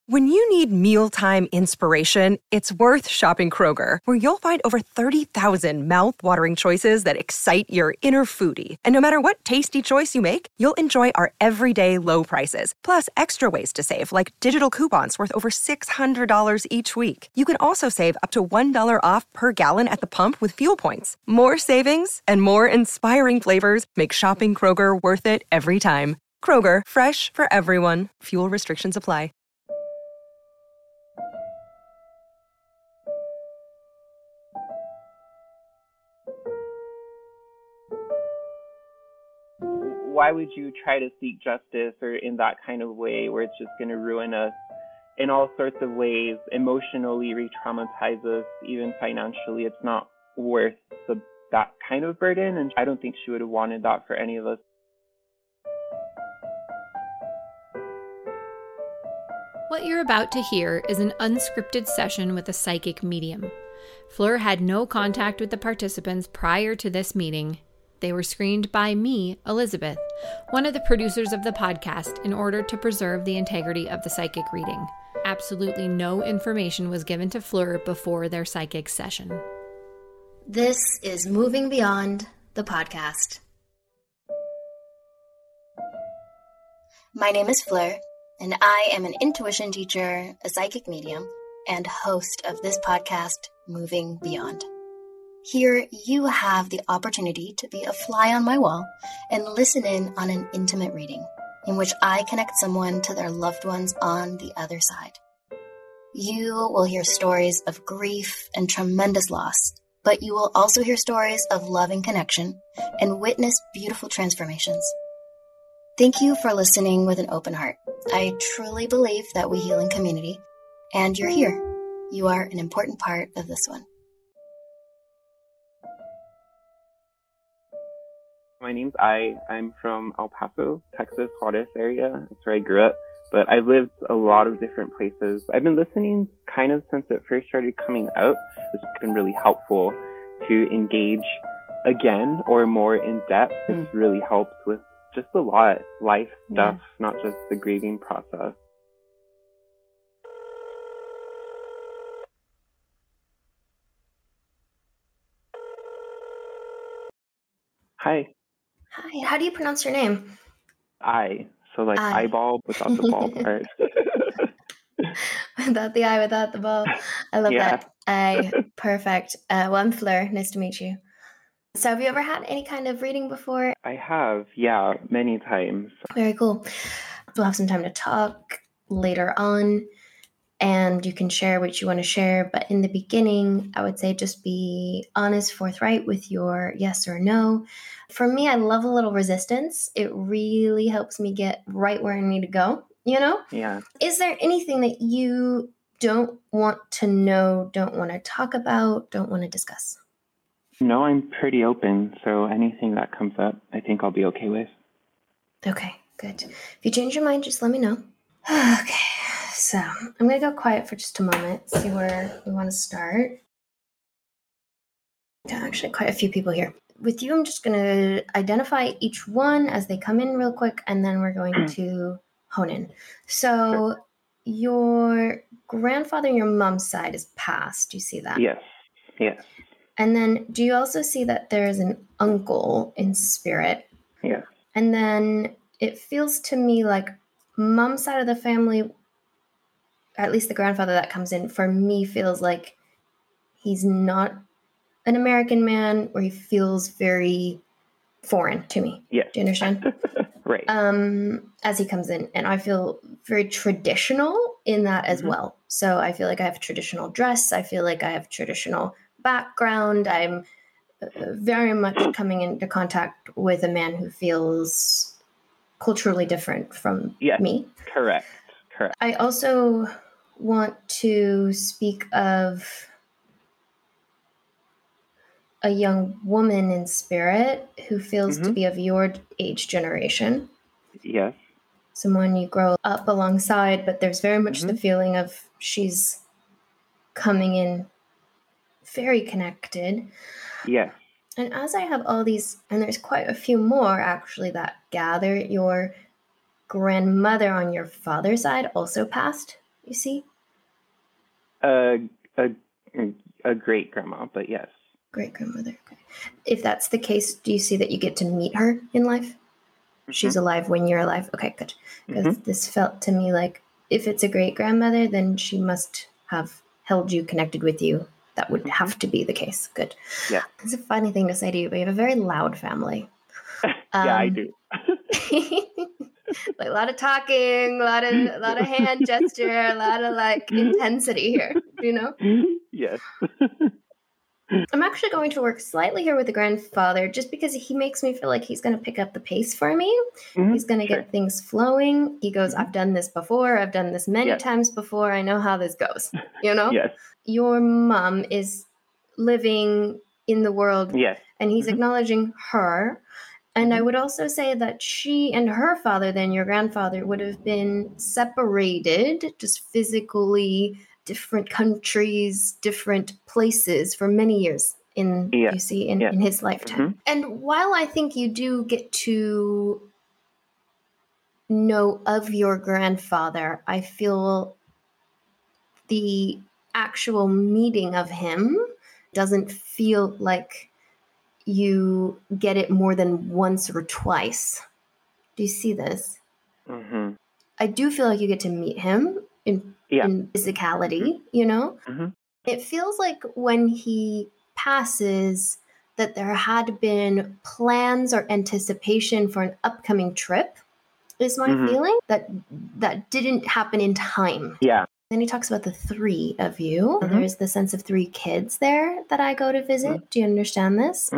When you need mealtime inspiration, it's worth shopping Kroger, where you'll find over 30,000 mouth-watering choices that excite your inner foodie. And no matter what tasty choice you make, you'll enjoy our everyday low prices, plus extra ways to save, like digital coupons worth over $600 each week. You can also save up to $1 off per gallon at the pump with fuel points. More savings and more inspiring flavors make shopping Kroger worth it every time. Kroger, fresh for everyone. Fuel restrictions apply. Why would you try to seek justice or in that kind of way where it's just going to ruin us in all sorts of ways, emotionally re-traumatize us, even financially? It's not worth that kind of burden, and I don't think she would have wanted that for any of us. What you're about to hear is an unscripted session with a psychic medium. Fleur had no contact with the participants prior to this meeting. They were screened by me, Elizabeth, one of the producers of the podcast, in order to preserve the integrity of the psychic reading. Absolutely no information was given to Fleur before their psychic session. This is Moving Beyond, the podcast. My name is Fleur, and I am an intuition teacher, a psychic medium, and host of this podcast, Moving Beyond. Here, you have the opportunity to be a fly on my wall and listen in on an intimate reading in which I connect someone to their loved ones on the other side. You will hear stories of grief and tremendous loss, but you will also hear stories of love and connection and witness beautiful transformations. Thank you for listening with an open heart. I truly believe that we heal in community, and you're here. You are an important part of this one. My name's I'm from El Paso, Texas, Juarez area. That's where I grew up. But I've lived a lot of different places. I've been listening kind of since it first started coming out. It's been really helpful to engage again or more in depth. It's really helped with just a lot life stuff, not just the grieving process. Hi. Hi, how do you pronounce your name? So like I. eyeball without the ball part. Without the eye, without the ball. I love that. Perfect. Well, I'm Fleur. Nice to meet you. So have you ever had any kind of reading before? I have, many times. Very cool. We'll have some time to talk later on, and you can share what you want to share. But in the beginning, I would say just be honest, forthright with your yes or no. For me, I love a little resistance. It really helps me get right where I need to go, you know? Yeah. Is there anything that you don't want to know, don't want to talk about, don't want to discuss? No, I'm pretty open. So anything that comes up, I think I'll be okay with. Okay, good. If you change your mind, just let me know. Okay, so I'm going to go quiet for just a moment, see where we want to start. Actually, quite a few people here. With you, I'm just going to identify each one as they come in real quick, and then we're going to hone in. So your grandfather on your mom's side is passed. Do you see that? Yes. And then do you also see that there is an uncle in spirit? Yes. And then it feels to me like mom's side of the family, at least the grandfather that comes in, for me feels like he's not an American man, or he feels very foreign to me. Yes. Do you understand? Right. As he comes in, and I feel very traditional in that as well. So I feel like I have traditional dress. I feel like I have traditional background. I'm very much coming into contact with a man who feels culturally different from me. Correct. I also want to speak of a young woman in spirit who feels to be of your age generation. Yes. Someone you grow up alongside, but there's very much the feeling of she's coming in very connected. Yes. And as I have all these, and there's quite a few more actually that gather, your grandmother on your father's side also passed. you see? A great grandma, but yes. Great grandmother. Okay. If that's the case, do you see that you get to meet her in life? Mm-hmm. She's alive when you're alive. Okay, good. Because this felt to me like if it's a great grandmother, then she must have held you, connected with you. That would have to be the case. Good. Yeah. It's a funny thing to say to you, but you have a very loud family. Yeah, I do. Like a lot of talking, a lot of hand gesture, a lot of like intensity here, you know? Yes. I'm actually going to work slightly here with the grandfather just because he makes me feel like he's going to pick up the pace for me. He's going to get things flowing. He goes, I've done this before. I've done this many times before. I know how this goes, you know? Yes. Your mom is living in the world and he's acknowledging her. And I would also say that she and her father, then your grandfather, would have been separated just physically, different countries, different places for many years in his lifetime. And while I think you do get to know of your grandfather, I feel the actual meeting of him doesn't feel like you get it more than once or twice. Do you see this? I do feel like you get to meet him in physicality, you know? It feels like when he passes that there had been plans or anticipation for an upcoming trip, is my feeling, that didn't happen in time. Yeah. Then he talks about the three of you. There's the sense of three kids there that I go to visit. Do you understand this?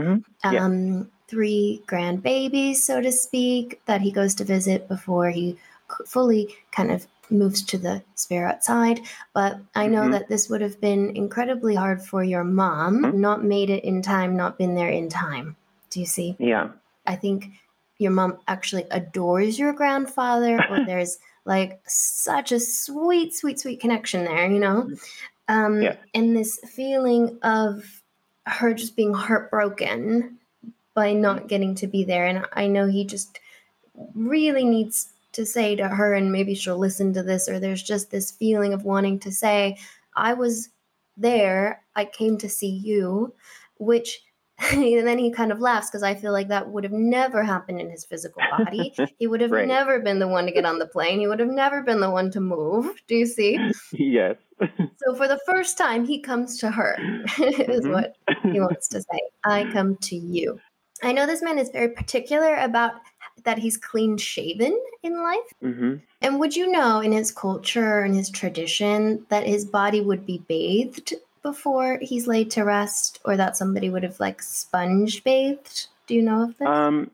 Three grandbabies, so to speak, that he goes to visit before he fully kind of moves to the spirit side. But I know that this would have been incredibly hard for your mom, not made it in time, not been there in time. Do you see? Yeah. I think your mom actually adores your grandfather, or there's like such a sweet, sweet, sweet connection there, you know? And this feeling of her just being heartbroken by not getting to be there. And I know he just really needs to say to her, and maybe she'll listen to this, or there's just this feeling of wanting to say, I was there, I came to see you, which... And then he kind of laughs because I feel like that would have never happened in his physical body. He would have never been the one to get on the plane. He would have never been the one to move. Do you see? Yes. So for the first time, he comes to her, is what he wants to say. I come to you. I know this man is very particular about that he's clean shaven in life. And would you know in his culture and his tradition that his body would be bathed before he's laid to rest, or that somebody would have like sponge bathed? Do you know of this?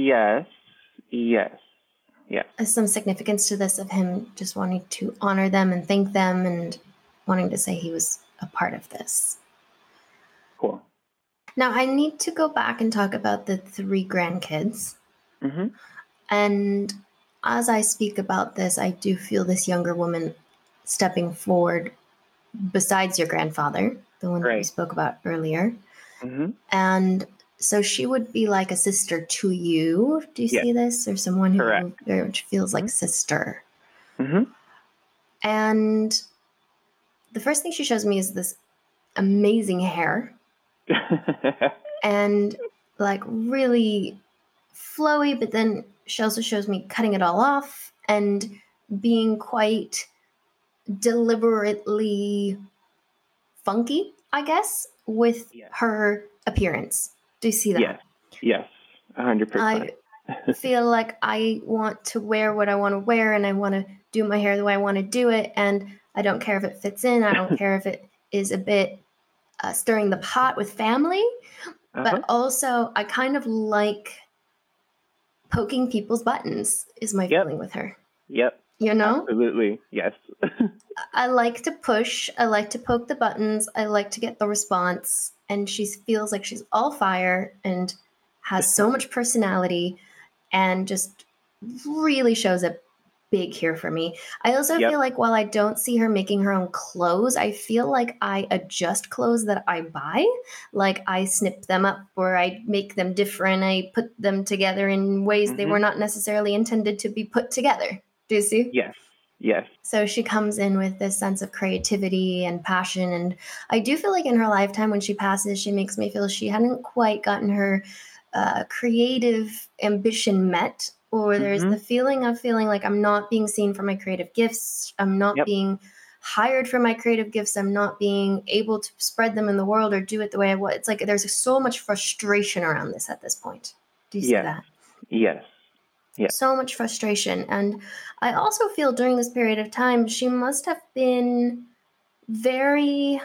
Yes. There's some significance to this of him just wanting to honor them and thank them and wanting to say he was a part of this. Cool. Now I need to go back and talk about the three grandkids. And as I speak about this, I do feel this younger woman stepping forward besides your grandfather, the one that we spoke about earlier. And so she would be like a sister to you. Do you see this? Or someone who feels like sister. And the first thing she shows me is this amazing hair. And like really flowy, but then she also shows me cutting it all off and being quite deliberately funky, I guess, with her appearance. Do you see that? Yes, 100%. I feel like I want to wear what I want to wear, and I want to do my hair the way I want to do it, and I don't care if it fits in. I don't care if it is a bit stirring the pot with family, but also I kind of like poking people's buttons is my feeling with her. You know? Absolutely. Yes. I like to push. I like to poke the buttons. I like to get the response. And she feels like she's all fire and has so much personality and just really shows up big here for me. I also feel like while I don't see her making her own clothes, I feel like I adjust clothes that I buy. Like I snip them up or I make them different. I put them together in ways they were not necessarily intended to be put together. Do you see? Yes. Yes. So she comes in with this sense of creativity and passion. And I do feel like in her lifetime, when she passes, she makes me feel she hadn't quite gotten her creative ambition met, or there's the feeling of feeling like I'm not being seen for my creative gifts. I'm not being hired for my creative gifts. I'm not being able to spread them in the world or do it the way I want. It's like there's so much frustration around this at this point. Do you see that? Yes. Yeah. So much frustration. And I also feel during this period of time, she must have been very...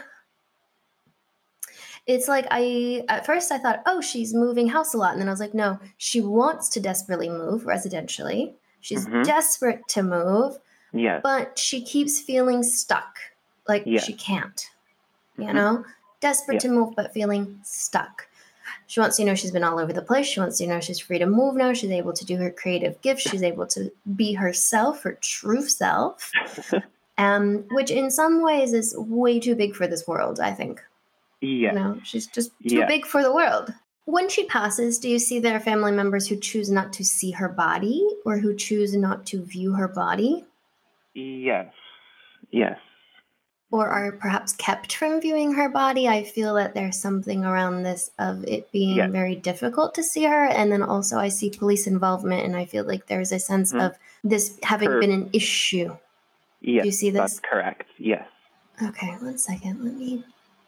It's like at first I thought, oh, she's moving house a lot. And then I was like, no, she wants to desperately move residentially. She's desperate to move. Yes. But she keeps feeling stuck. Like she can't, you know, desperate to move, but feeling stuck. She wants to know she's been all over the place. She wants to know she's free to move now. She's able to do her creative gifts. She's able to be herself, her true self, which in some ways is way too big for this world, I think. Yeah. You know, she's just too big for the world. When she passes, do you see there are family members who choose not to see her body or who choose not to view her body? Yes. Yes. Or are perhaps kept from viewing her body? I feel that there's something around this of it being very difficult to see her. And then also I see police involvement, and I feel like there's a sense of this having been an issue. Yes, do you see this? That's correct. Yes. Okay, 1 second. Let me...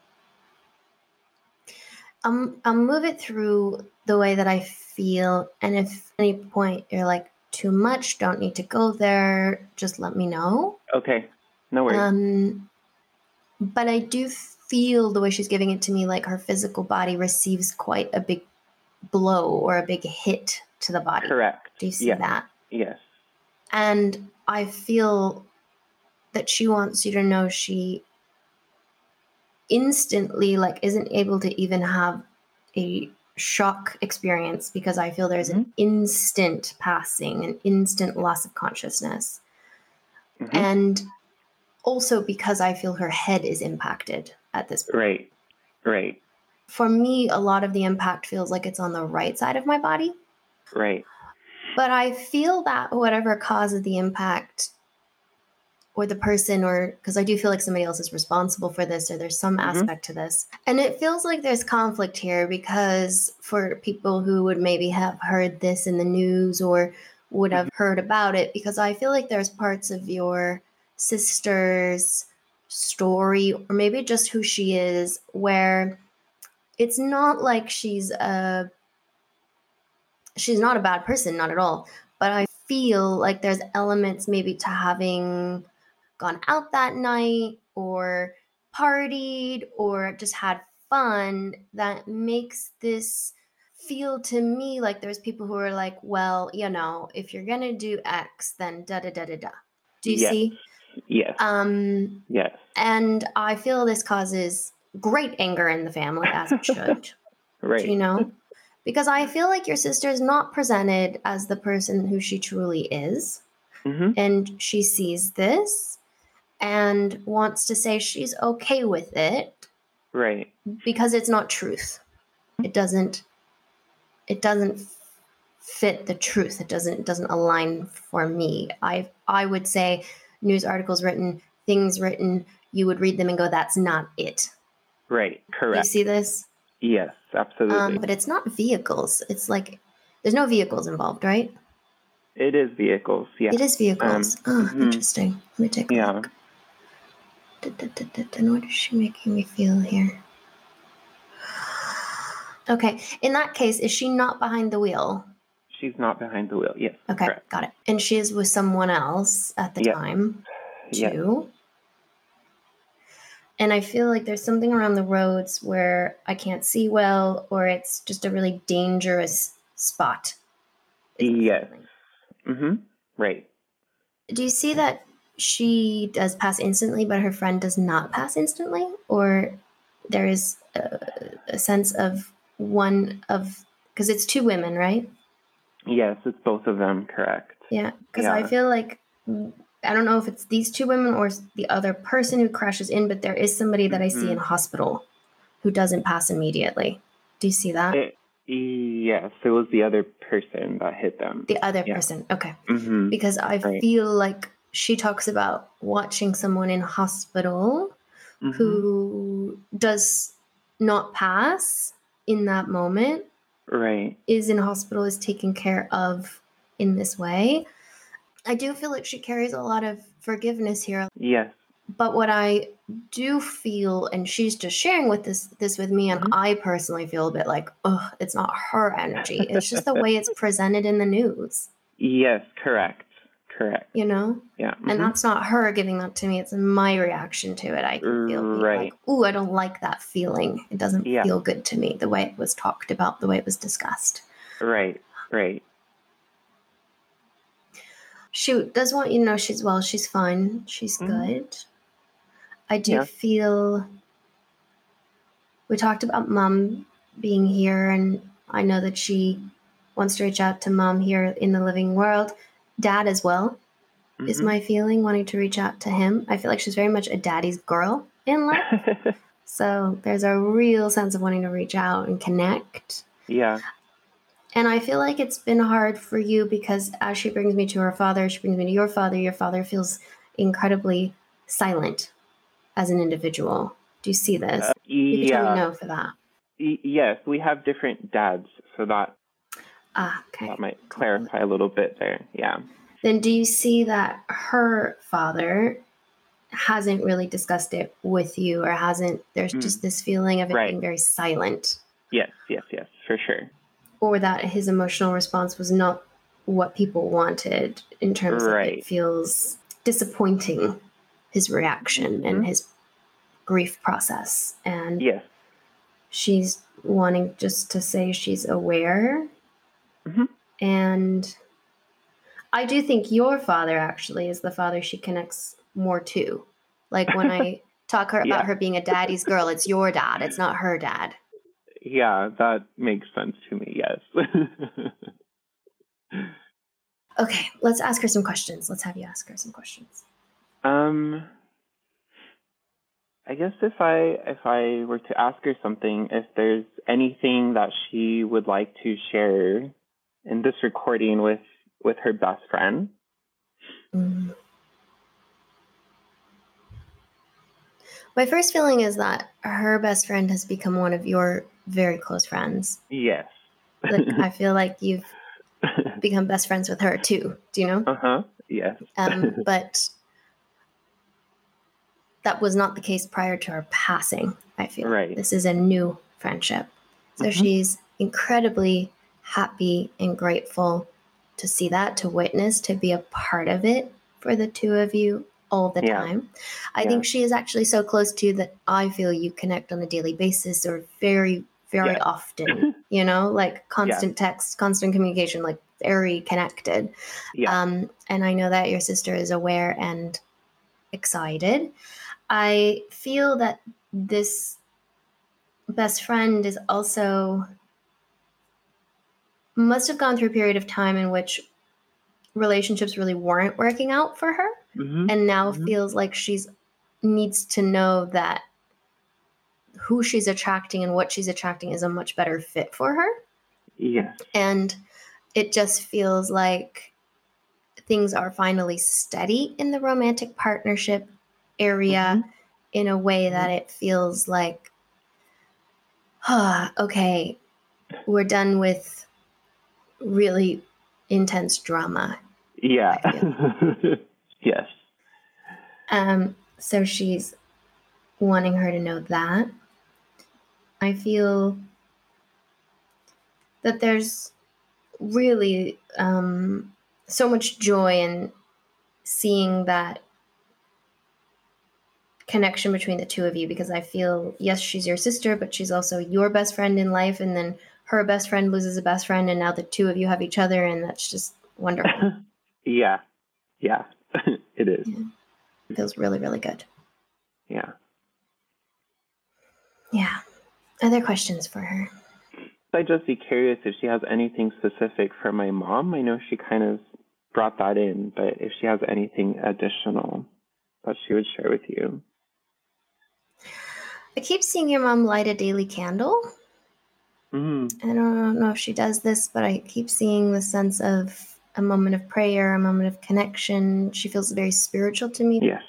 I'll move it through the way that I feel. And if at any point you're like, too much, don't need to go there, just let me know. Okay, no worries. But I do feel the way she's giving it to me, like her physical body receives quite a big blow or a big hit to the body. Correct. Do you see that? Yes. And I feel that she wants you to know she instantly isn't able to even have a shock experience, because I feel there's an instant passing, an instant loss of consciousness. And also because I feel her head is impacted at this point. Right. For me, a lot of the impact feels like it's on the right side of my body. Right. But I feel that whatever causes the impact, or the person, or because I do feel like somebody else is responsible for this, or there's some aspect to this. And it feels like there's conflict here, because for people who would maybe have heard this in the news or would have heard about it, because I feel like there's parts of your sister's story, or maybe just who she is, where it's not like she's not a bad person, not at all. But I feel like there's elements maybe to having gone out that night or partied or just had fun that makes this feel to me like there's people who are like, well, you know, if you're going to do X, then da-da-da-da-da. Do you see? Yes. Yes. And I feel this causes great anger in the family, as it should. Right. Do you know? Because I feel like your sister is not presented as the person who she truly is. And she sees this and wants to say she's okay with it. Right. Because it's not truth. It doesn't fit the truth. It doesn't align for me. I would say news articles written, things written, you would read them and go, that's not it. Right. Correct. You see this? Yes, absolutely. But it's not vehicles. It's like there's no vehicles involved, right? It is vehicles, yeah. It is vehicles. Interesting. Let me take a look. And what is she making me feel here? Okay. In that case, is she not behind the wheel? She's not behind the wheel, yes. Okay, correct. Got it. And she is with someone else at the time, too. And I feel like there's something around the roads where I can't see well, or it's just a really dangerous spot. Yes. Right. Do you see that she does pass instantly, but her friend does not pass instantly? Or there is a sense of because it's two women, right? Yes, it's both of them, correct. Yeah, because I feel like, I don't know if it's these two women or the other person who crashes in, but there is somebody that I see in hospital who doesn't pass immediately. Do you see that? Yes, it was the other person that hit them. The other person, okay. Mm-hmm. Because I feel like she talks about watching someone in hospital who does not pass in that moment, Right. is in hospital, is taken care of in this way. I do feel like she carries a lot of forgiveness here. Yes. But what I do feel, and she's just sharing with this with me, and I personally feel a bit like, oh, it's not her energy. It's just the way it's presented in the news. Yes, correct. You know? Yeah. And that's not her giving that to me. It's my reaction to it. I can feel like, ooh, I don't like that feeling. It doesn't feel good to me, the way it was talked about, the way it was discussed. Right. She does want you to know she's fine. She's good. I do feel, we talked about Mom being here, and I know that she wants to reach out to Mom here in the living world. Dad as well is my feeling, wanting to reach out to him. I feel like she's very much a daddy's girl in life. So there's a real sense of wanting to reach out and connect. Yeah. And I feel like it's been hard for you because as she brings me to her father, she brings me to your father feels incredibly silent as an individual. Do you see this? You can tell me no for that. Yes, we have different dads, so that okay. That might clarify a little bit there. Yeah. Then do you see that her father hasn't really discussed it with you, or there's just this feeling of it being very silent? Yes, for sure. Or that his emotional response was not what people wanted in terms of it feels disappointing, his reaction and his grief process. And she's wanting just to say she's aware. And I do think your father actually is the father she connects more to. Like when I talk about her being a daddy's girl, it's your dad. It's not her dad. Yeah, that makes sense to me. Yes. Okay, let's ask her some questions. Let's have you ask her some questions. I guess if I were to ask her something, if there's anything that she would like to share in this recording with her best friend. My first feeling is that her best friend has become one of your very close friends. Yes. Like, I feel like you've become best friends with her too. Do you know? Yes. But that was not the case prior to her passing, I feel. Right. This is a new friendship. So she's incredibly happy and grateful to see that, to witness, to be a part of it for the two of you all the time. I think she is actually so close to you that I feel you connect on a daily basis, or very, very often, you know, like constant text, constant communication, like very connected. And I know that your sister is aware and excited. I feel that this best friend is also must have gone through a period of time in which relationships really weren't working out for her, and now feels like she's needs to know that who she's attracting and what she's attracting is a much better fit for her. Yes. And it just feels like things are finally steady in the romantic partnership area in a way that it feels like, okay, we're done with really intense drama. Yeah. Yes. So she's wanting her to know that. I feel that there's really so much joy in seeing that connection between the two of you, because I feel, yes, she's your sister, but she's also your best friend in life, and then her best friend loses a best friend, and now the two of you have each other, and that's just wonderful. Yeah. It is. Yeah. It feels really, really good. Yeah. Other questions for her? I'd just be curious if she has anything specific for my mom. I know she kind of brought that in, but if she has anything additional that she would share with you. I keep seeing your mom light a daily candle. I don't know if she does this, but I keep seeing the sense of a moment of prayer, a moment of connection. She feels very spiritual to me. Yes.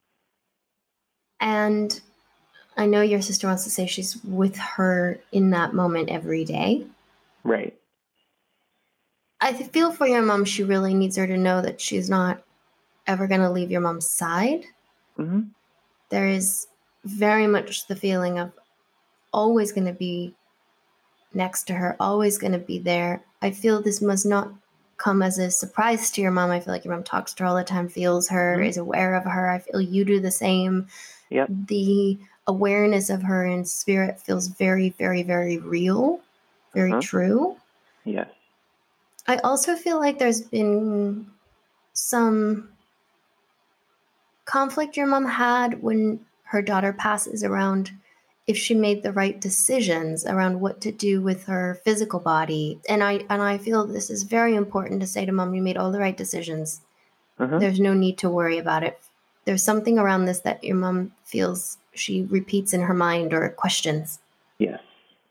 And I know your sister wants to say she's with her in that moment every day. Right. I feel for your mom. She really needs her to know that she's not ever going to leave your mom's side. Mm-hmm. There is very much the feeling of always going to be next to her, always going to be there. I feel this must not come as a surprise to your mom. I feel like your mom talks to her all the time, feels her, is aware of her. I feel you do the same. Yep. The awareness of her in spirit feels very, very, very real, very true. Yes. I also feel like there's been some conflict your mom had when her daughter passes around if she made the right decisions around what to do with her physical body. And I feel this is very important to say to mom, you made all the right decisions. There's no need to worry about it. There's something around this that your mom feels she repeats in her mind or questions. Yes.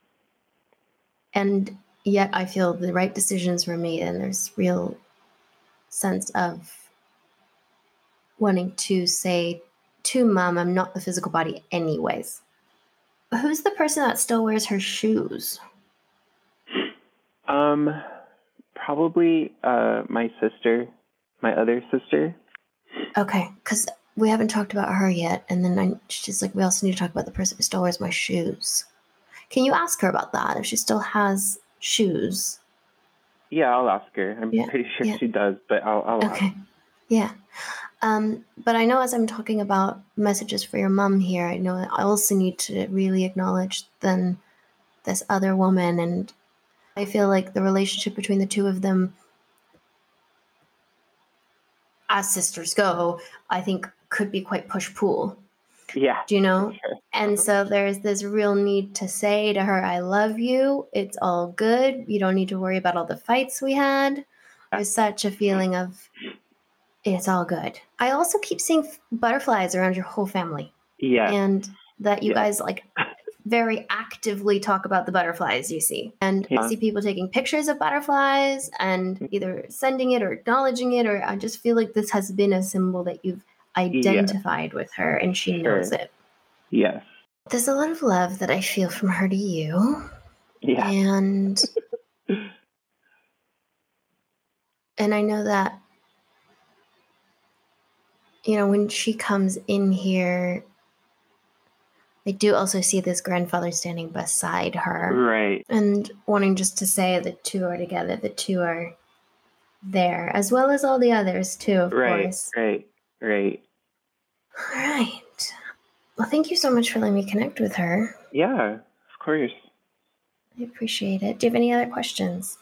And yet I feel the right decisions were made, and there's real sense of wanting to say to mom, I'm not the physical body anyways. Who's the person that still wears her shoes? Probably my sister, my other sister. Okay, because we haven't talked about her yet, and then she's like, we also need to talk about the person who still wears my shoes. Can you ask her about that, if she still has shoes? Yeah, I'll ask her. I'm pretty sure she does, but I'll ask. Okay, yeah. But I know as I'm talking about messages for your mom here, I know I also need to really acknowledge then this other woman, and I feel like the relationship between the two of them, as sisters go, I think could be quite push-pull. Yeah. Do you know? Sure. And so there's this real need to say to her, I love you. It's all good. You don't need to worry about all the fights we had. There's such a feeling of it's all good. I also keep seeing butterflies around your whole family. Yeah. And that you guys like very actively talk about the butterflies you see. And I see people taking pictures of butterflies and either sending it or acknowledging it, or I just feel like this has been a symbol that you've identified with her, and she knows it. Yes. There's a lot of love that I feel from her to you. Yeah. And I know that, you know, when she comes in here, I do also see this grandfather standing beside her. Right. And wanting just to say the two are together, the two are there, as well as all the others too, of course. Right. All right. Well, thank you so much for letting me connect with her. Yeah, of course. I appreciate it. Do you have any other questions?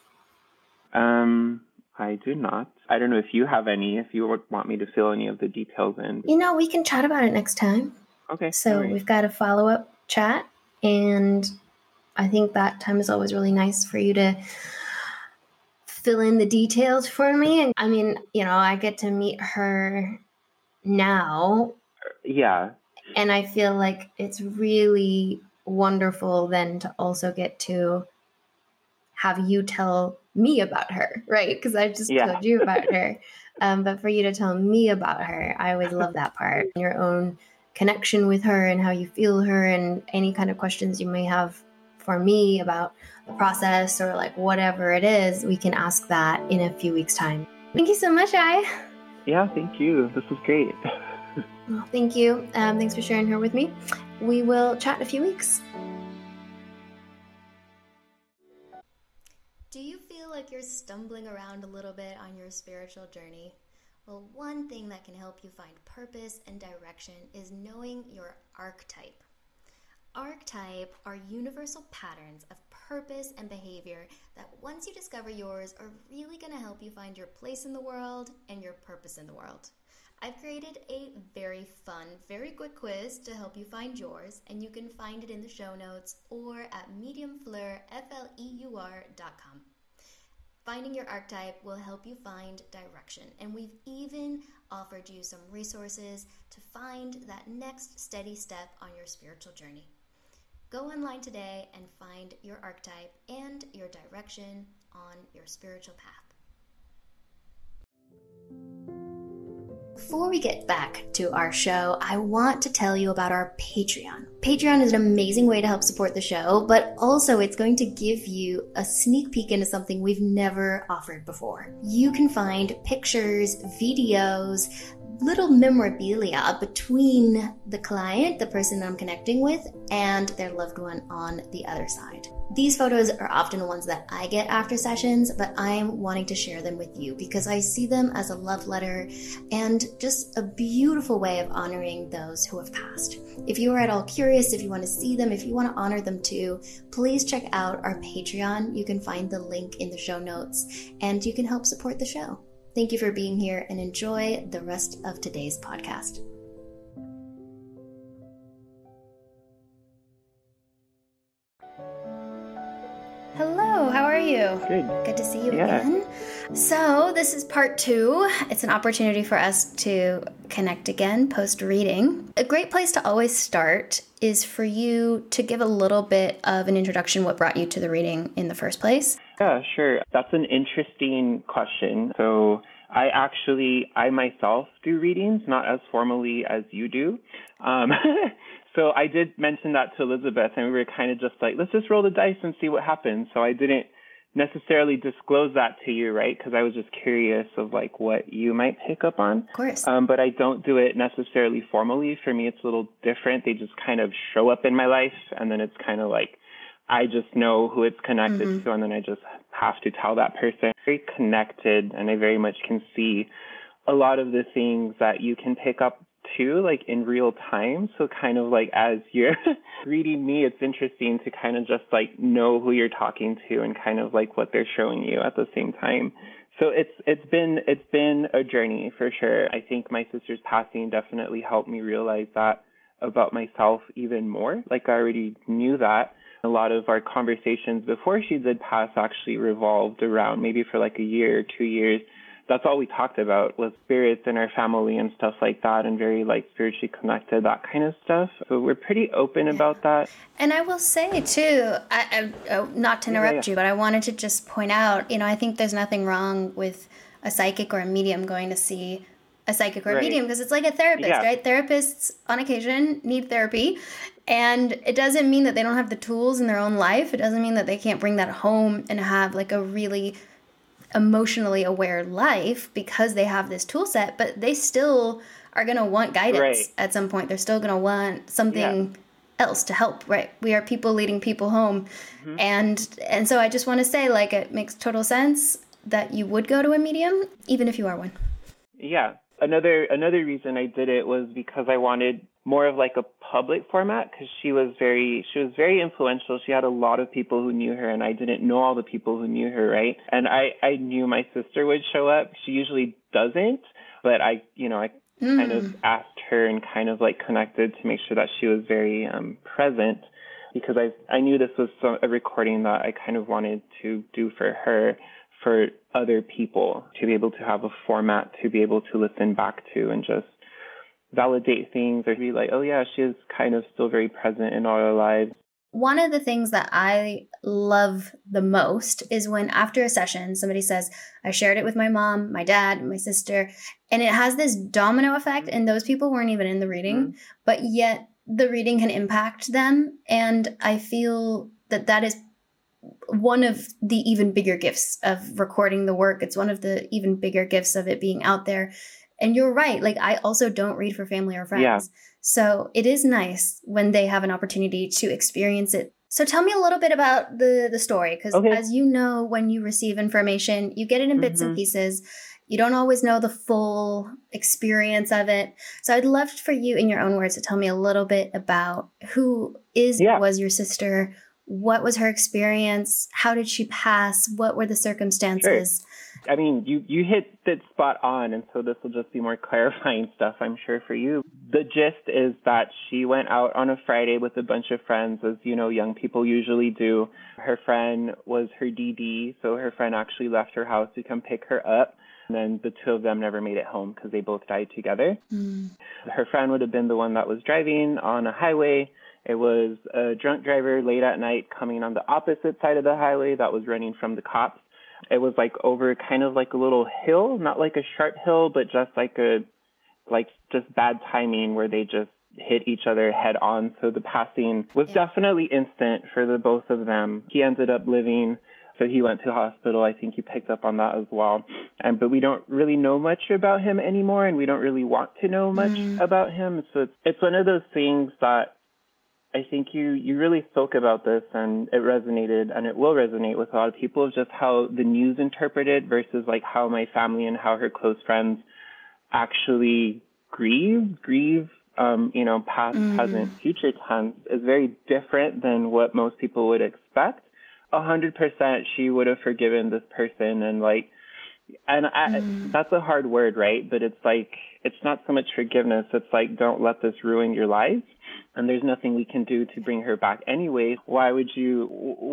I do not. I don't know if you have any, if you want me to fill any of the details in. You know, we can chat about it next time. Okay. So we've got a follow-up chat, and I think that time is always really nice for you to fill in the details for me. And I mean, you know, I get to meet her now. Yeah. And I feel like it's really wonderful then to also get to have you tell me about her, right? Because I just told you about her. But for you to tell me about her, I always love that part. Your own connection with her and how you feel her, and any kind of questions you may have for me about the process or like whatever it is, we can ask that in a few weeks' time. Thank you so much, Ai. Yeah, thank you. This was great. Well, thank you. Thanks for sharing her with me. We will chat in a few weeks. Do you feel like you're stumbling around a little bit on your spiritual journey? Well, one thing that can help you find purpose and direction is knowing your archetype. Archetype are universal patterns of purpose and behavior that once you discover yours are really going to help you find your place in the world and your purpose in the world. I've created a very fun, very quick quiz to help you find yours, and you can find it in the show notes or at mediumfleur.com. Finding your archetype will help you find direction, and we've even offered you some resources to find that next steady step on your spiritual journey. Go online today and find your archetype and your direction on your spiritual path. Before we get back to our show, I want to tell you about our Patreon. Patreon is an amazing way to help support the show, but also it's going to give you a sneak peek into something we've never offered before. You can find pictures, videos, little memorabilia between the client, the person that I'm connecting with, and their loved one on the other side. These photos are often ones that I get after sessions, but I'm wanting to share them with you because I see them as a love letter and just a beautiful way of honoring those who have passed. If you are at all curious, if you want to see them, if you want to honor them too, please check out our Patreon. You can find the link in the show notes and you can help support the show. Thank you for being here and enjoy the rest of today's podcast. Hello, how are you? Good. Good to see you again. So this is part 2. It's an opportunity for us to connect again post-reading. A great place to always start is for you to give a little bit of an introduction, what brought you to the reading in the first place. Yeah, sure. That's an interesting question. So I myself do readings, not as formally as you do. So I did mention that to Elizabeth, and we were kind of just like, let's just roll the dice and see what happens. So I didn't necessarily disclose that to you, right? Because I was just curious of like what you might pick up on. Of course. But I don't do it necessarily formally. For me, it's a little different. They just kind of show up in my life, and then it's kind of like I just know who it's connected to, and then I just have to tell that person. Very connected, and I very much can see a lot of the things that you can pick up too, like in real time. So kind of like as you're reading me, it's interesting to kind of just like know who you're talking to and kind of like what they're showing you at the same time. So it's been a journey for sure. I think my sister's passing definitely helped me realize that about myself even more. Like I already knew that. A lot of our conversations before she did pass actually revolved around maybe for like a year or 2 years. That's all we talked about was spirits in our family and stuff like that, and very like spiritually connected, that kind of stuff. So we're pretty open about that. And I will say too, I not to interrupt you, but I wanted to just point out, I think there's nothing wrong with a psychic or a medium going to see a psychic or a medium, because it's like a therapist, right? Therapists on occasion need therapy. And it doesn't mean that they don't have the tools in their own life. It doesn't mean that they can't bring that home and have like a really emotionally aware life because they have this tool set, but they still are going to want guidance at some point. They're still going to want something else to help, right? We are people leading people home. And so I just want to say, like, it makes total sense that you would go to a medium, even if you are one. Yeah. Another reason I did it was because I wanted more of like a public format, because she was very influential. She had a lot of people who knew her, and I didn't know all the people who knew her, right? And I knew my sister would show up. She usually doesn't, but I kind of asked her and kind of like connected to make sure that she was very present, because I knew this was a recording that I kind of wanted to do for her, for other people, to be able to have a format to be able to listen back to and just validate things, or be like, oh yeah, she is kind of still very present in all our lives. One of the things that I love the most is when after a session, somebody says, I shared it with my mom, my dad, my sister, and it has this domino effect, and those people weren't even in the reading, but yet the reading can impact them. And I feel that is one of the even bigger gifts of recording the work. It's one of the even bigger gifts of it being out there. And you're right. Like, I also don't read for family or friends. Yeah. So it is nice when they have an opportunity to experience it. So tell me a little bit about the story. Because as you know, when you receive information, you get it in bits and pieces. You don't always know the full experience of it. So I'd love for you, in your own words, to tell me a little bit about who was your sister. What was her experience? How did she pass? What were the circumstances? Sure. I mean, you hit it spot on, and so this will just be more clarifying stuff, I'm sure, for you. The gist is that she went out on a Friday with a bunch of friends, as you know, young people usually do. Her friend was her DD, so her friend actually left her house to come pick her up. And then the two of them never made it home because they both died together. Her friend would have been the one that was driving on a highway. It was a drunk driver late at night coming on the opposite side of the highway that was running from the cops. It was like over kind of like a little hill, not like a sharp hill, but just like a like just bad timing where they just hit each other head on. So the passing was definitely instant for the both of them. He ended up living, so he went to hospital. I think you picked up on that as well. But we don't really know much about him anymore, and we don't really want to know much about him. So it's one of those things that I think you really spoke about this, and it resonated, and it will resonate with a lot of people, of just how the news interpreted versus like how my family and how her close friends actually grieve, past, present, future tense is very different than what most people would expect. 100% she would have forgiven this person, and that's a hard word, right? But it's like, it's not so much forgiveness. It's like, don't let this ruin your life. And there's nothing we can do to bring her back anyway. Why would you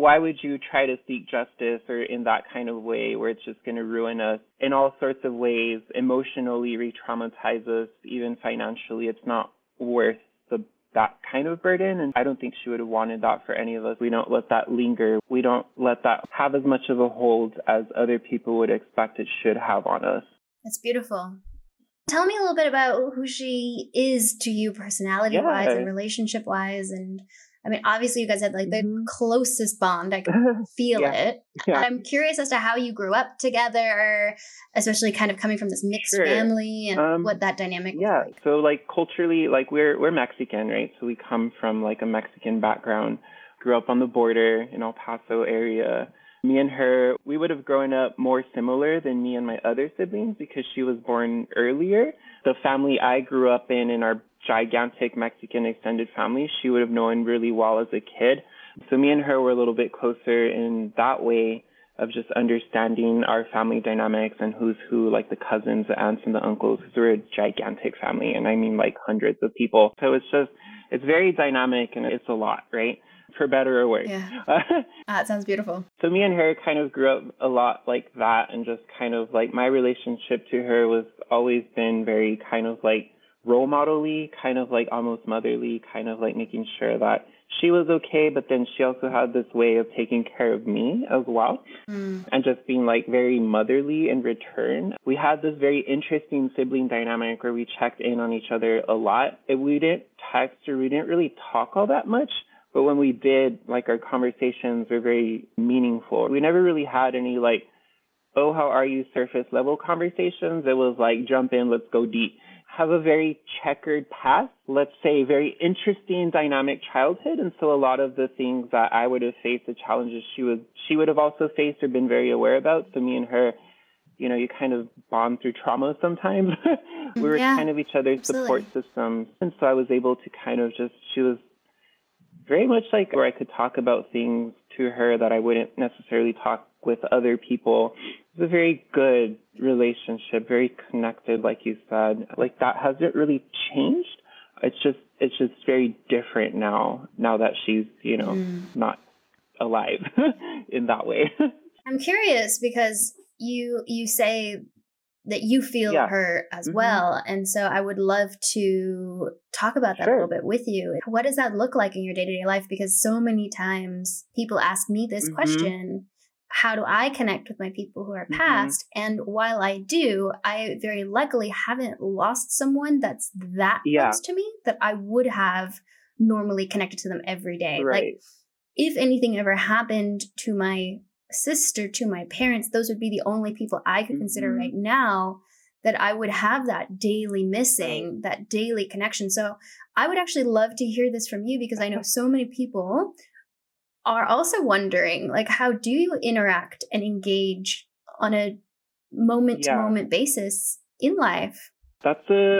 try to seek justice or in that kind of way where it's just going to ruin us in all sorts of ways, emotionally re-traumatize us, even financially? It's not worth that kind of burden. And I don't think she would have wanted that for any of us. We don't let that linger. We don't let that have as much of a hold as other people would expect it should have on us. That's beautiful. Tell me a little bit about who she is to you personality-wise and relationship-wise. And I mean, obviously you guys had like the closest bond. I can feel it. Yeah. I'm curious as to how you grew up together, especially kind of coming from this mixed family and what that dynamic was like. So like culturally, like we're Mexican, right? So we come from like a Mexican background, grew up on the border in El Paso area. Me and her, we would have grown up more similar than me and my other siblings because she was born earlier. The family I grew up in our gigantic Mexican extended family, she would have known really well as a kid. So me and her were a little bit closer in that way of just understanding our family dynamics and who's who, like the cousins, the aunts, and the uncles, because we're a gigantic family, and I mean like hundreds of people. So it's very dynamic, and it's a lot, right? For better or worse. Yeah. That sounds beautiful. So me and her kind of grew up a lot like that, and just kind of like my relationship to her was always been very kind of like role model-y, kind of like almost motherly, kind of like making sure that she was okay, but then she also had this way of taking care of me as well, and just being like very motherly in return. We had this very interesting sibling dynamic where we checked in on each other a lot. We didn't text or we didn't really talk all that much. But when we did, like, our conversations were very meaningful. We never really had any, like, oh, how are you, surface level conversations. It was like, jump in, let's go deep. Have a very checkered past, let's say, very interesting, dynamic childhood. And so a lot of the things that I would have faced, the challenges she would have also faced or been very aware about. So me and her, you kind of bond through trauma sometimes. We were kind of each other's support systems. And so I was able to kind of she was very much like where I could talk about things to her that I wouldn't necessarily talk with other people. It was a very good relationship, very connected, like you said. Like that hasn't really changed. It's just very different now that she's, not alive in that way. I'm curious because you say that you feel her as well. And so I would love to talk about that a little bit with you. What does that look like in your day-to-day life? Because so many times people ask me this question, how do I connect with my people who are past? And while I do, I very luckily haven't lost someone that's that close to me that I would have normally connected to them every day. Right. Like if anything ever happened to my sister, to my parents, those would be the only people I could consider right now that I would have that daily missing, that daily connection. So I would actually love to hear this from you because I know so many people are also wondering, like, how do you interact and engage on a moment-to-moment basis in life? That's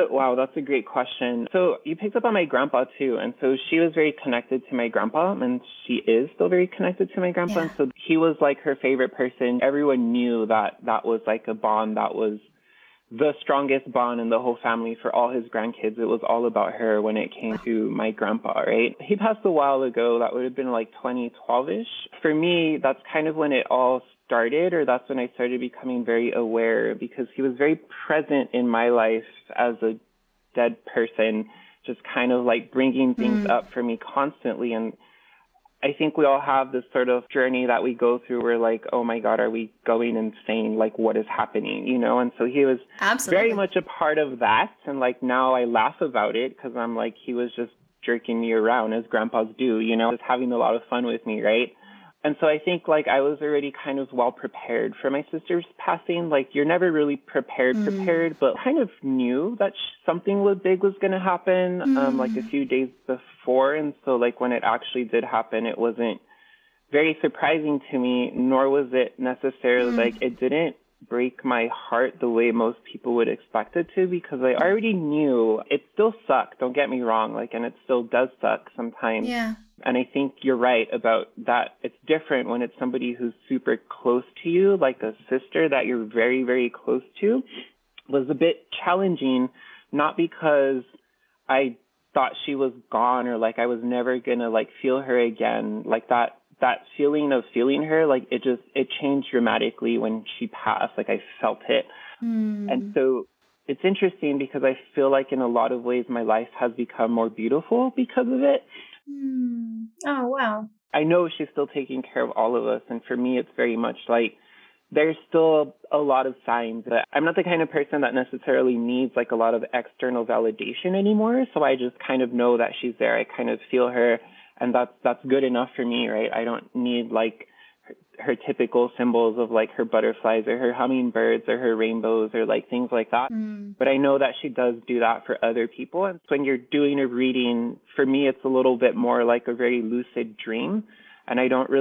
a great question. So you picked up on my grandpa too. And so she was very connected to my grandpa, and she is still very connected to my grandpa. And so he was like her favorite person. Everyone knew that was like a bond that was the strongest bond in the whole family for all his grandkids. It was all about her when it came to my grandpa, right? He passed a while ago. That would have been like 2012-ish. For me, that's kind of when it all started, or that's when I started becoming very aware, because he was very present in my life as a dead person, just kind of like bringing things up for me constantly. And I think we all have this sort of journey that we go through where like, oh my God, are we going insane? Like, what is happening? You know? And so he was very much a part of that. And like, now I laugh about it because I'm like, he was just jerking me around as grandpas do, you know, just having a lot of fun with me, right? And so I think like I was already kind of well prepared for my sister's passing. Like you're never really prepared, but kind of knew that something big was going to happen like a few days before. And so like when it actually did happen, it wasn't very surprising to me, nor was it necessarily like it didn't break my heart the way most people would expect it to, because I already knew it still sucked. Don't get me wrong. Like, and it still does suck sometimes. Yeah. And I think you're right about that. It's different when it's somebody who's super close to you, like a sister that you're very, very close to. Was a bit challenging, not because I thought she was gone or like I was never going to like feel her again. Like that feeling of feeling her, like it changed dramatically when she passed. Like I felt it. And so it's interesting because I feel like in a lot of ways my life has become more beautiful because of it. Oh, wow. I know she's still taking care of all of us. And for me, it's very much like there's still a lot of signs that I'm not the kind of person that necessarily needs like a lot of external validation anymore. So I just kind of know that she's there. I kind of feel her, and that's good enough for me, right? I don't need like her typical symbols of like her butterflies or her hummingbirds or her rainbows or like things like that. But I know that she does do that for other people. And when you're doing a reading, for me, it's a little bit more like a very lucid dream. And I don't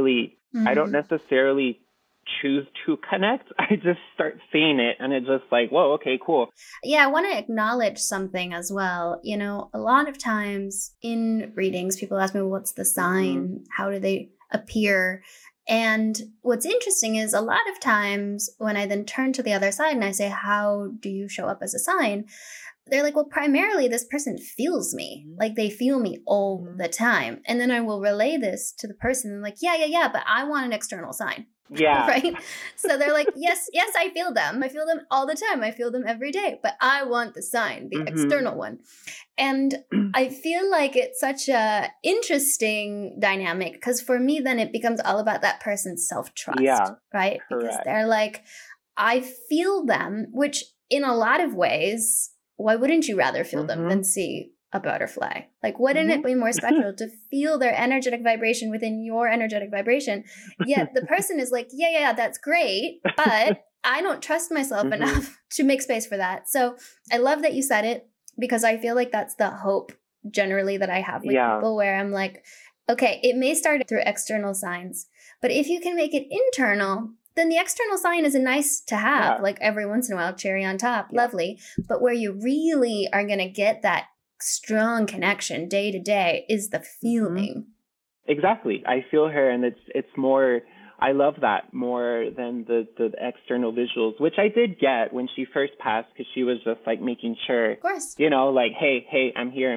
necessarily choose to connect. I just start seeing it and it's just like, whoa, okay, cool. Yeah, I want to acknowledge something as well. You know, a lot of times in readings, people ask me, well, what's the sign? How do they appear? And what's interesting is a lot of times when I then turn to the other side and I say, how do you show up as a sign? They're like, well, primarily this person feels me. Like they feel me all the time. And then I will relay this to the person like, yeah, but I want an external sign. Yeah. Right. So they're like, yes, I feel them. I feel them all the time. I feel them every day, but I want the sign, the external one. And I feel like it's such a interesting dynamic because for me, then it becomes all about that person's self-trust, right? Correct. Because they're like, I feel them, which in a lot of ways, why wouldn't you rather feel them than see a butterfly? Like, wouldn't it be more special to feel their energetic vibration within your energetic vibration? Yet the person is like, yeah, that's great, but I don't trust myself enough to make space for that. So I love that you said it because I feel like that's the hope generally that I have with people where I'm like, okay, it may start through external signs, but if you can make it internal, then the external sign is a nice to have, like every once in a while, cherry on top, lovely. But where you really are going to get that strong connection day to day is the feeling. Exactly. I feel her, and it's more, I love that more than the external visuals, which I did get when she first passed because she was just like making sure, of course, you know, like, hey, I'm here,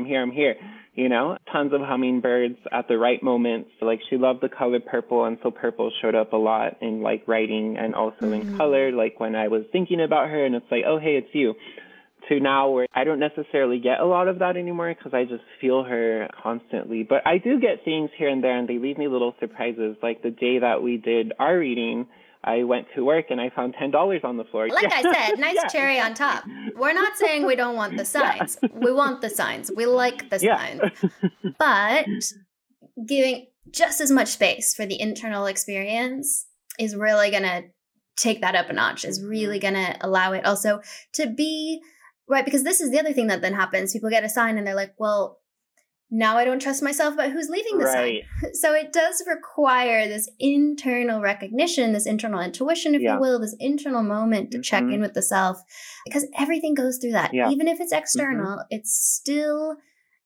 you know, tons of hummingbirds at the right moments. Like she loved the color purple, and so purple showed up a lot in like writing and also in color, like when I was thinking about her, and it's like, oh, hey, it's you. To now where I don't necessarily get a lot of that anymore because I just feel her constantly. But I do get things here and there, and they leave me little surprises. Like the day that we did our reading, I went to work and I found $10 on the floor. Like I said, nice cherry on top. We're not saying we don't want the signs. We want the signs. We like the signs. But giving just as much space for the internal experience is really going to take that up a notch, is really going to allow it also to be right, because this is the other thing that then happens. People get a sign and they're like, well, now I don't trust myself about who's leaving the sign. So it does require this internal recognition, this internal intuition, if you will, this internal moment to check in with the self, because everything goes through that. Even if it's external, it's still,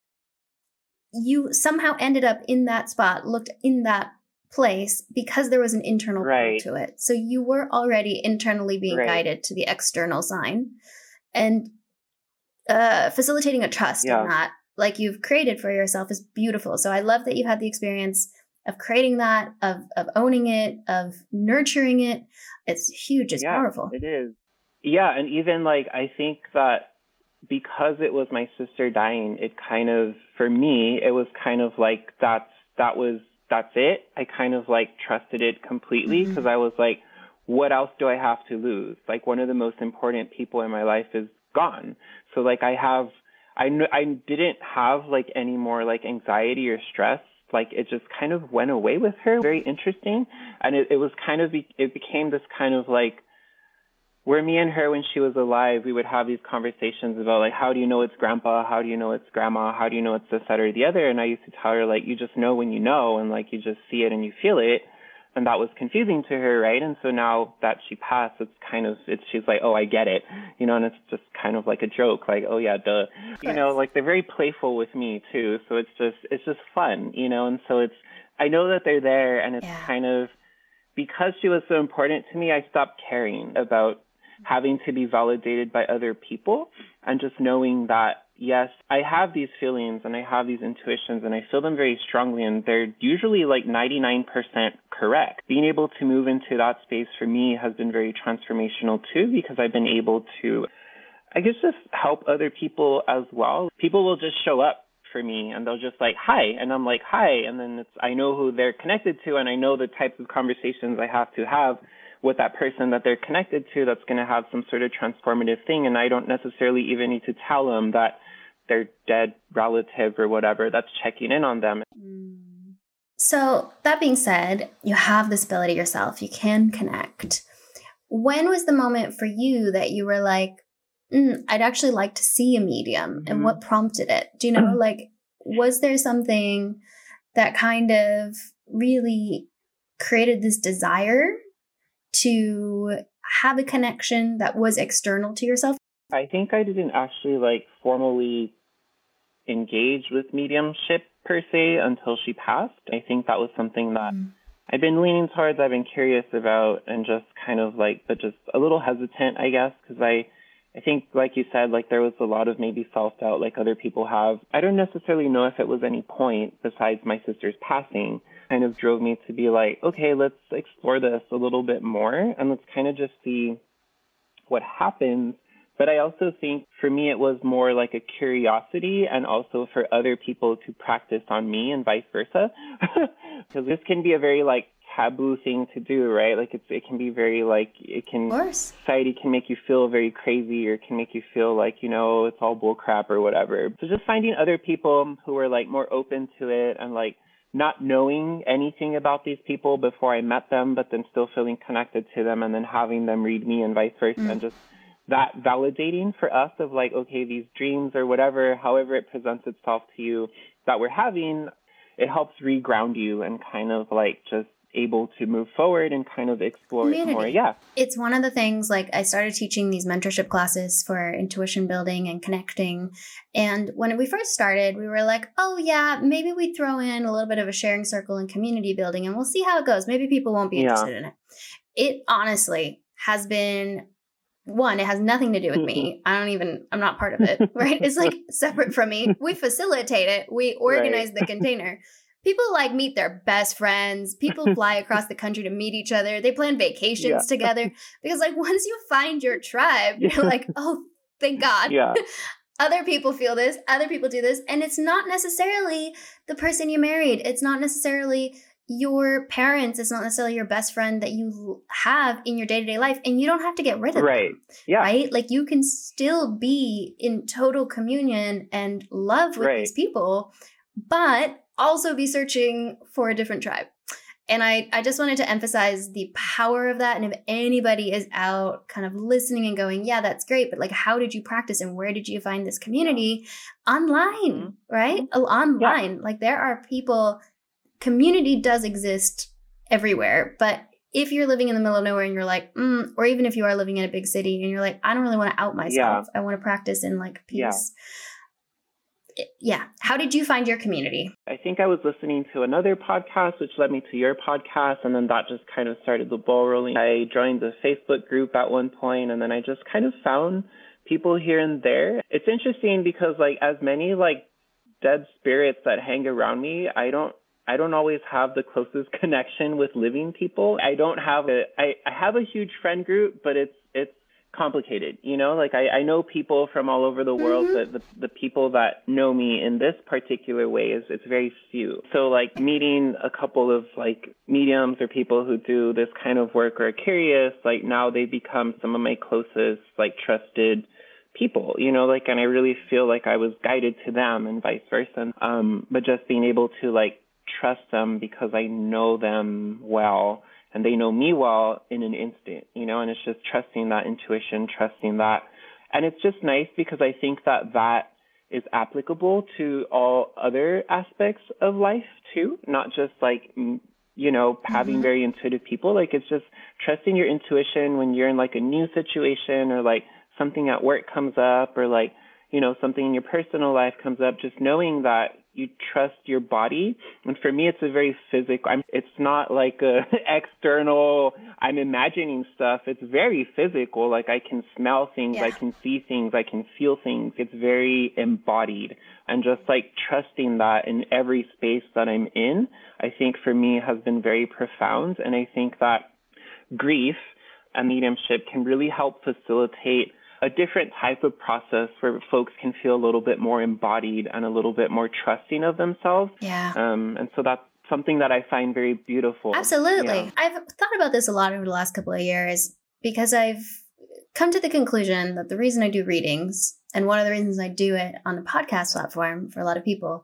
you somehow ended up in that spot, looked in that place because there was an internal pull to it. So you were already internally being guided to the external sign. And facilitating a trust in that, like you've created for yourself, is beautiful. So I love that you had the experience of creating that, of owning it, of nurturing it. It's huge. It's powerful. It is. Yeah. And even like, I think that because it was my sister dying, it kind of, for me, it was kind of like that was that's it. I kind of like trusted it completely because I was like, what else do I have to lose? Like one of the most important people in my life is gone. So like I didn't have like any more like anxiety or stress. Like it just kind of went away with her. Very interesting. And it was kind of, it became this kind of like, where me and her, when she was alive, we would have these conversations about like, how do you know it's grandpa? How do you know it's grandma? How do you know it's this, that, or the other? And I used to tell her like, you just know when you know, and like, you just see it and you feel it. And that was confusing to her, right? And so now that she passed, she's like, oh, I get it, you know, and it's just kind of like a joke, like, oh yeah, duh, you know, like they're very playful with me too. So it's just fun, you know? And so I know that they're there, and it's kind of, because she was so important to me, I stopped caring about having to be validated by other people, and just knowing that, yes, I have these feelings and I have these intuitions and I feel them very strongly, and they're usually like 99% correct. Being able to move into that space for me has been very transformational too, because I've been able to, I guess, just help other people as well. People will just show up for me and they'll just like, hi. And I'm like, hi. And then I know who they're connected to, and I know the types of conversations I have to have with that person that they're connected to that's going to have some sort of transformative thing. And I don't necessarily even need to tell them that their dead relative or whatever that's checking in on them. So that being said, you have this ability yourself. You can connect. When was the moment for you that you were like, I'd actually like to see a medium? And what prompted it? Do you know, like, was there something that kind of really created this desire to have a connection that was external to yourself? I think I didn't actually like formally engage with mediumship per se until she passed. I think that was something that I've been leaning towards, I've been curious about, and just kind of like, but just a little hesitant, I guess, because I think, like you said, like there was a lot of maybe self-doubt like other people have. I don't necessarily know if it was any point besides my sister's passing kind of drove me to be like, okay, let's explore this a little bit more and let's kind of just see what happens. But I also think for me, it was more like a curiosity, and also for other people to practice on me and vice versa. Because this can be a very like taboo thing to do, right? Like it can be very like, society can make you feel very crazy, or can make you feel like, you know, it's all bull crap or whatever. So just finding other people who are like more open to it, and like not knowing anything about these people before I met them, but then still feeling connected to them, and then having them read me and vice versa. And just that validating for us of like, okay, these dreams or whatever, however it presents itself to you that we're having, it helps reground you and kind of like just able to move forward and kind of explore it more. Yeah. It's one of the things, like I started teaching these mentorship classes for intuition building and connecting. And when we first started, we were like, oh yeah, maybe we throw in a little bit of a sharing circle and community building and we'll see how it goes. Maybe people won't be interested in it. It honestly has been, one, it has nothing to do with me. I'm not part of it, right? It's like separate from me. We facilitate it. We organize the container. People like meet their best friends. People fly across the country to meet each other. They plan vacations together because like once you find your tribe, you're like, oh, thank God. Other people feel this. Other people do this. And it's not necessarily the person you married. It's not necessarily your parents. It's not necessarily your best friend that you have in your day-to-day life. And you don't have to get rid of them. Right? Like you can still be in total communion and love with these people, but also be searching for a different tribe. And I just wanted to emphasize the power of that. And if anybody is out kind of listening and going, yeah, that's great, but like, how did you practice and where did you find this community? Online, right? Online. Like there are people, community does exist everywhere. But if you're living in the middle of nowhere and you're like, or even if you are living in a big city and you're like, I don't really want to out myself. I want to practice in like peace. How did you find your community? I think I was listening to another podcast, which led me to your podcast. And then that just kind of started the ball rolling. I joined the Facebook group at one point, and then I just kind of found people here and there. It's interesting because like as many like dead spirits that hang around me, I don't always have the closest connection with living people. I have a huge friend group, but it's complicated, you know, like I know people from all over the world, but the people that know me in this particular way it's very few. So like meeting a couple of like mediums or people who do this kind of work or are curious, like now they become some of my closest, like trusted people, you know, like, and I really feel like I was guided to them and vice versa. But just being able to like trust them because I know them well and they know me well in an instant, you know, and it's just trusting that intuition, trusting that. And it's just nice because I think that that is applicable to all other aspects of life too, not just like, you know, having very intuitive people. Like it's just trusting your intuition when you're in like a new situation or like something at work comes up or like, you know, something in your personal life comes up, just knowing that you trust your body. And for me, it's a very physical, it's not like a external, I'm imagining stuff. It's very physical. Like I can smell things, I can see things, I can feel things. It's very embodied. And just like trusting that in every space that I'm in, I think for me has been very profound. And I think that grief and mediumship can really help facilitate a different type of process where folks can feel a little bit more embodied and a little bit more trusting of themselves. Yeah. And so that's something that I find very beautiful. Absolutely. Yeah. I've thought about this a lot over the last couple of years because I've come to the conclusion that the reason I do readings, and one of the reasons I do it on the podcast platform for a lot of people,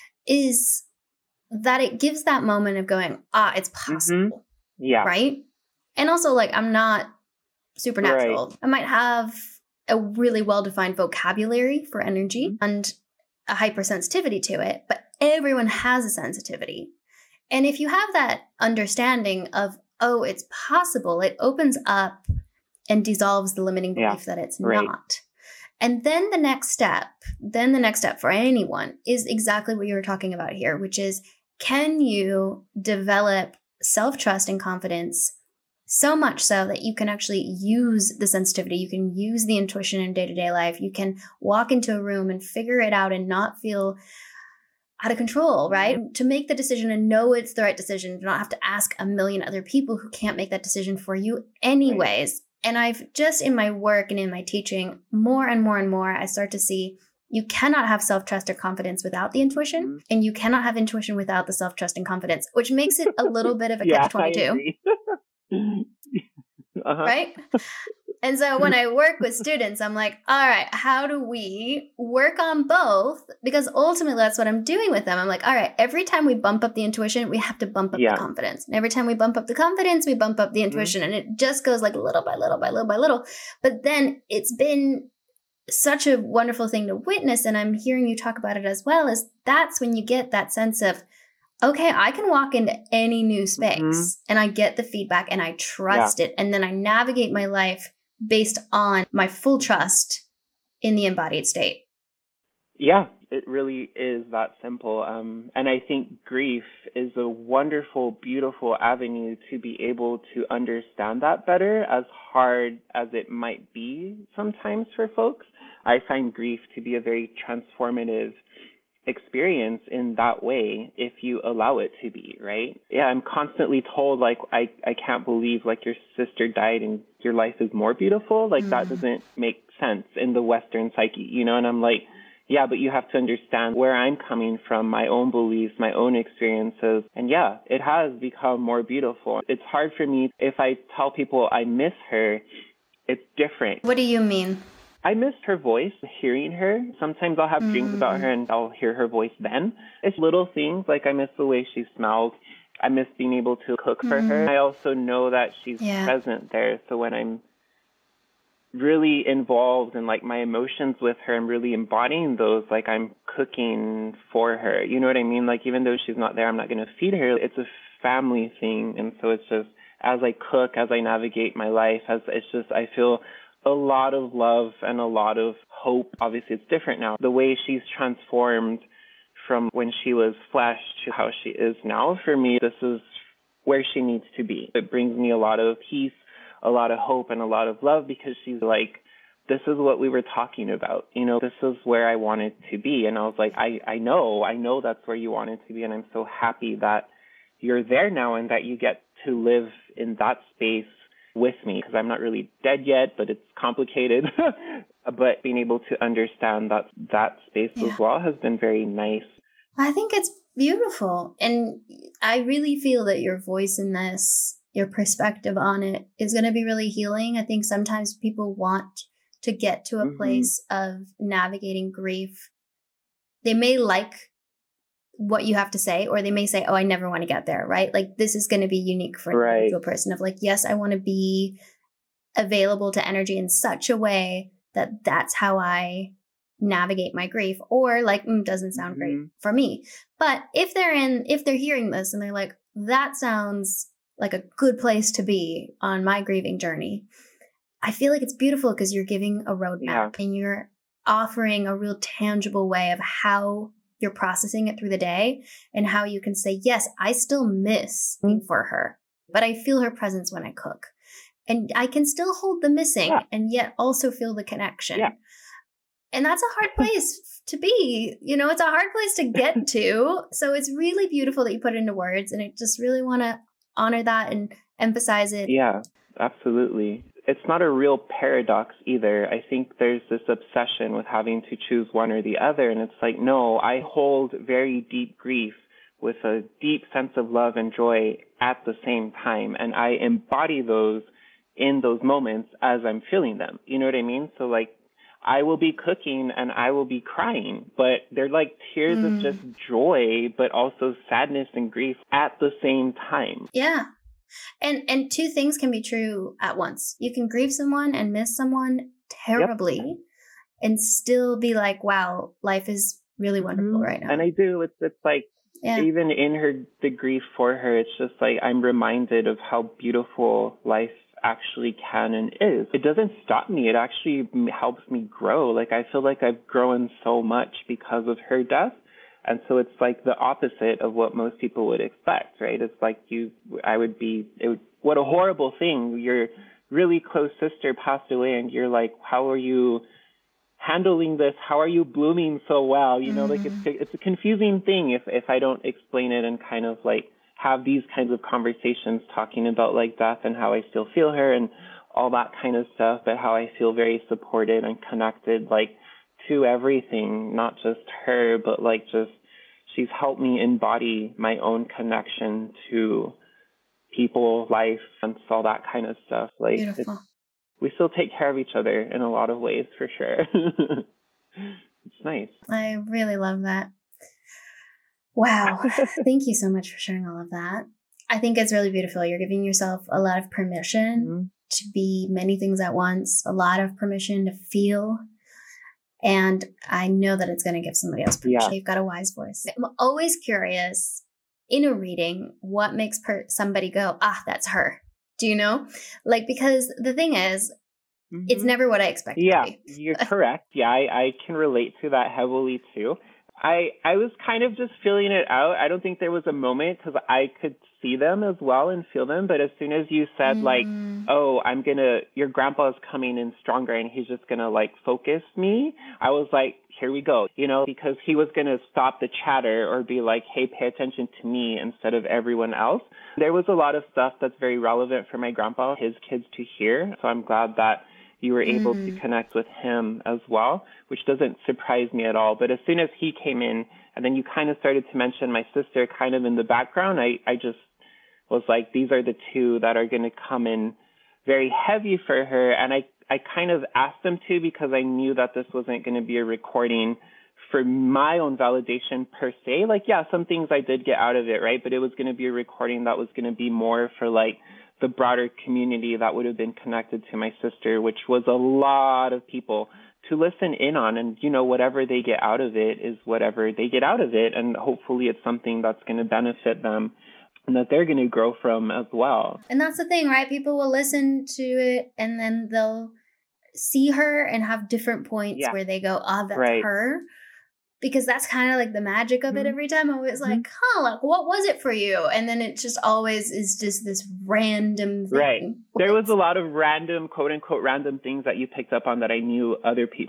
is that it gives that moment of going, it's possible. Yeah. Right? And also, like, I'm not supernatural. Right. I might have a really well-defined vocabulary for energy and a hypersensitivity to it, but everyone has a sensitivity. And if you have that understanding of, it's possible, it opens up and dissolves the limiting belief that it's not. And then the next step for anyone is exactly what you were talking about here, which is, can you develop self-trust and confidence so much so that you can actually use the sensitivity, you can use the intuition in day-to-day life, you can walk into a room and figure it out and not feel out of control, right? To make the decision and know it's the right decision, to not have to ask a million other people who can't make that decision for you anyways. And I've just, in my work and in my teaching, more and more and more, I start to see you cannot have self-trust or confidence without the intuition, and you cannot have intuition without the self-trust and confidence, which makes it a little bit of a catch-22. Right? And so when I work with students, I'm like, all right, how do we work on both? Because ultimately that's what I'm doing with them. I'm like, all right, every time we bump up the intuition, we have to bump up the confidence. And every time we bump up the confidence, we bump up the intuition. And it just goes like little by little by little by little. But then it's been such a wonderful thing to witness. And I'm hearing you talk about it as well, is that's when you get that sense of, okay, I can walk into any new space and I get the feedback and I trust it. And then I navigate my life based on my full trust in the embodied state. Yeah, it really is that simple. And I think grief is a wonderful, beautiful avenue to be able to understand that better, as hard as it might be sometimes for folks. I find grief to be a very transformative experience in that way if you allow it to be, right? Yeah, I'm constantly told, like, I can't believe, like, your sister died and your life is more beautiful. Like, that doesn't make sense in the Western psyche, you know? And I'm like, yeah, but you have to understand where I'm coming from, my own beliefs, my own experiences. And yeah, it has become more beautiful. It's hard for me. If I tell people I miss her, it's different. What do you mean? I missed her voice, hearing her. Sometimes I'll have dreams about her and I'll hear her voice then. It's little things, like I miss the way she smelled. I miss being able to cook for her. I also know that she's present there. So when I'm really involved in like my emotions with her, I'm really embodying those, like I'm cooking for her. You know what I mean? Like even though she's not there, I'm not going to feed her. It's a family thing. And so it's just, as I cook, as I navigate my life, I feel a lot of love and a lot of hope. Obviously, it's different now. The way she's transformed from when she was flesh to how she is now, for me, this is where she needs to be. It brings me a lot of peace, a lot of hope, and a lot of love, because she's like, this is what we were talking about. You know, this is where I wanted to be. And I was like, I know that's where you wanted to be. And I'm so happy that you're there now and that you get to live in that space with me, because I'm not really dead yet, but it's complicated. But being able to understand that space as well has been very nice. I think it's beautiful. And I really feel that your voice in this, your perspective on it, is going to be really healing. I think sometimes people want to get to a place of navigating grief. They may like what you have to say, or they may say, oh, I never want to get there, right? Like, this is going to be unique for an individual person of like, yes, I want to be available to energy in such a way that that's how I navigate my grief, or like, doesn't sound great for me. But if they're hearing this and they're like, that sounds like a good place to be on my grieving journey, I feel like it's beautiful because you're giving a roadmap and you're offering a real tangible way of how you're processing it through the day, and how you can say, yes, I still miss being for her, but I feel her presence when I cook. And I can still hold the missing and yet also feel the connection. Yeah. And that's a hard place to be. You know, it's a hard place to get to. So it's really beautiful that you put it into words, and I just really want to honor that and emphasize it. Yeah, absolutely. It's not a real paradox either. I think there's this obsession with having to choose one or the other. And it's like, no, I hold very deep grief with a deep sense of love and joy at the same time. And I embody those in those moments as I'm feeling them. You know what I mean? So like, I will be cooking and I will be crying, but they're like tears of just joy, but also sadness and grief at the same time. Yeah. And two things can be true at once. You can grieve someone and miss someone terribly and still be like, wow, life is really wonderful right now. And I do. It's like, even in the grief for her, it's just like, I'm reminded of how beautiful life actually can and is. It doesn't stop me. It actually helps me grow. Like, I feel like I've grown so much because of her death. And so it's like the opposite of what most people would expect, right? It's like what a horrible thing. Your really close sister passed away and you're like, how are you handling this? How are you blooming so well? You know, like it's a confusing thing if I don't explain it and kind of like have these kinds of conversations talking about like death and how I still feel her and all that kind of stuff, but how I feel very supported and connected, like, to everything, not just her, but like just she's helped me embody my own connection to people, life, and all that kind of stuff. Like, we still take care of each other in a lot of ways, for sure. It's nice. I really love that. Wow. Thank you so much for sharing all of that. I think it's really beautiful. You're giving yourself a lot of permission to be many things at once, a lot of permission to feel. And I know that it's going to give somebody else permission. You've got a wise voice. I'm always curious in a reading, what makes somebody go, that's her. Do you know? Like, because the thing is, it's never what I expected to be. Yeah, you're correct. Yeah, I can relate to that heavily too. I was kind of just feeling it out. I don't think there was a moment because I could see them as well and feel them. But as soon as you said like, oh, your grandpa is coming in stronger and he's just going to like focus me, I was like, here we go, you know, because he was going to stop the chatter or be like, hey, pay attention to me instead of everyone else. There was a lot of stuff that's very relevant for my grandpa, his kids to hear. So I'm glad that you were able to connect with him as well, which doesn't surprise me at all. But as soon as he came in and then you kind of started to mention my sister kind of in the background, I just was like, these are the two that are going to come in very heavy for her. And I kind of asked them to because I knew that this wasn't going to be a recording for my own validation per se. Like, yeah, some things I did get out of it, right? But it was going to be a recording that was going to be more for like the broader community that would have been connected to my sister, which was a lot of people to listen in on. And, you know, whatever they get out of it is whatever they get out of it. And hopefully it's something that's going to benefit them and that they're going to grow from as well. And that's the thing, right? People will listen to it and then they'll see her and have different points where they go, that's her. Because that's kind of like the magic of it every time. I'm always like, like, what was it for you? And then it just always is just this random thing. Right. There was a lot of random, quote unquote, random things that you picked up on that I knew other people, like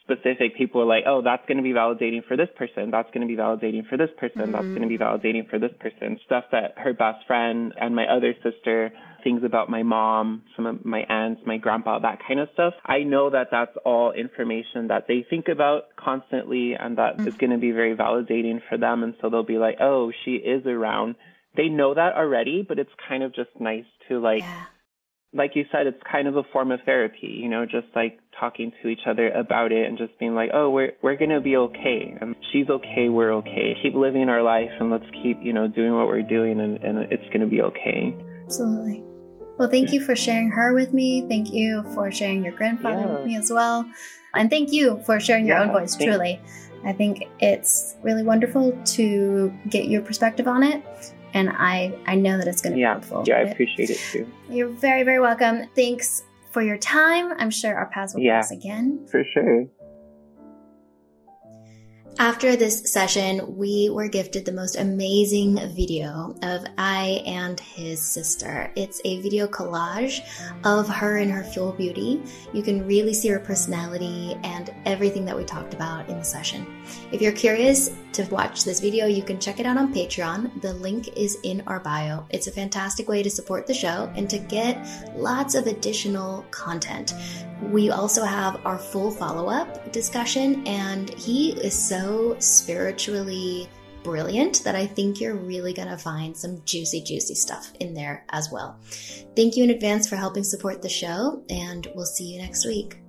specific. People are like, oh, that's going to be validating for this person. That's going to be validating for this person. That's going to be validating for this person. Stuff that her best friend and my other sister, things about my mom, some of my aunts, my grandpa, that kind of stuff. I know that that's all information that they think about constantly, and that is going to be very validating for them. And so they'll be like, oh, she is around. They know that already, but it's kind of just nice to like you said, it's kind of a form of therapy, you know, just like talking to each other about it and just being like, oh, we're going to be okay. And she's okay. We're okay. Keep living our life and let's keep, you know, doing what we're doing, and it's going to be okay. Absolutely. Well, thank you for sharing her with me. Thank you for sharing your grandfather with me as well. And thank you for sharing your own voice, truly. I think it's really wonderful to get your perspective on it. And I know that it's going to be helpful. Yeah, I appreciate it too. You're very, very welcome. Thanks for your time. I'm sure our paths will cross again. For sure. After this session, we were gifted the most amazing video of I and his sister. It's a video collage of her in her full beauty. You can really see her personality and everything that we talked about in the session. If you're curious to watch this video, you can check it out on Patreon. The link is in our bio. It's a fantastic way to support the show and to get lots of additional content. We also have our full follow-up discussion, and he is so spiritually brilliant that I think you're really going to find some juicy, juicy stuff in there as well. Thank you in advance for helping support the show, and we'll see you next week.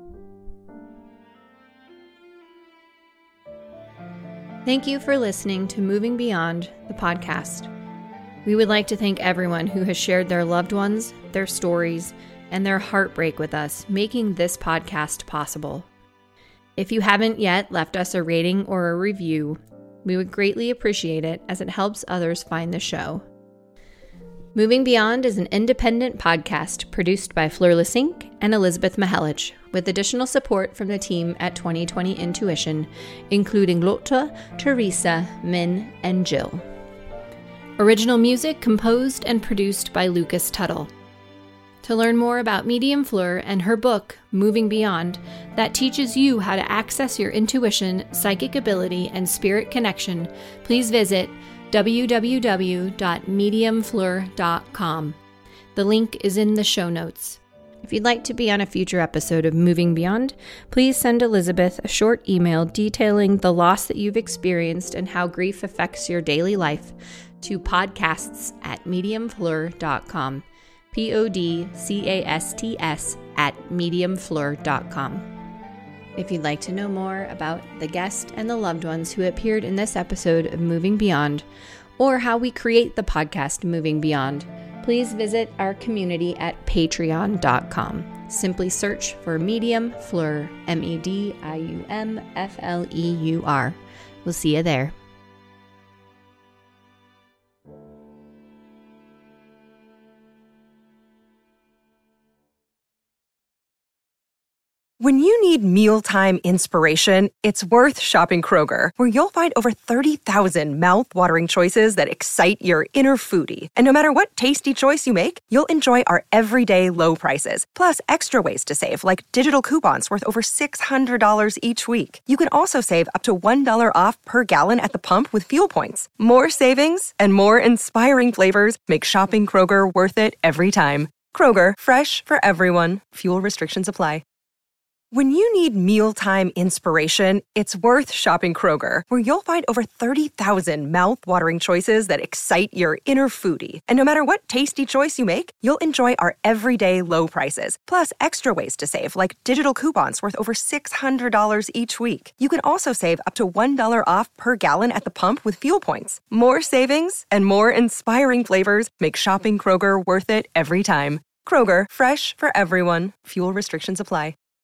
Thank you for listening to Moving Beyond, the podcast. We would like to thank everyone who has shared their loved ones, their stories, and their heartbreak with us, making this podcast possible. If you haven't yet left us a rating or a review, we would greatly appreciate it, as it helps others find the show. Moving Beyond is an independent podcast produced by Fleur Lesink and Elizabeth Mihelic, with additional support from the team at 2020 Intuition, including Lotte, Teresa, Min, and Jill. Original music composed and produced by Lucas Tuttle. To learn more about Medium Fleur and her book, Moving Beyond, that teaches you how to access your intuition, psychic ability, and spirit connection, please visit www.mediumfleur.com. The link is in the show notes. If you'd like to be on a future episode of Moving Beyond, please send Elizabeth a short email detailing the loss that you've experienced and how grief affects your daily life to podcasts@mediumfleur.com. podcasts@mediumfleur.com. If you'd like to know more about the guest and the loved ones who appeared in this episode of Moving Beyond, or how we create the podcast Moving Beyond, please visit our community at patreon.com. Simply search for Medium Fleur, MEDIUMFLEUR. We'll see you there. When you need mealtime inspiration, it's worth shopping Kroger, where you'll find over 30,000 mouth-watering choices that excite your inner foodie. And no matter what tasty choice you make, you'll enjoy our everyday low prices, plus extra ways to save, like digital coupons worth over $600 each week. You can also save up to $1 off per gallon at the pump with fuel points. More savings and more inspiring flavors make shopping Kroger worth it every time. Kroger, fresh for everyone. Fuel restrictions apply. When you need mealtime inspiration, it's worth shopping Kroger, where you'll find over 30,000 mouth-watering choices that excite your inner foodie. And no matter what tasty choice you make, you'll enjoy our everyday low prices, plus extra ways to save, like digital coupons worth over $600 each week. You can also save up to $1 off per gallon at the pump with fuel points. More savings and more inspiring flavors make shopping Kroger worth it every time. Kroger, fresh for everyone. Fuel restrictions apply.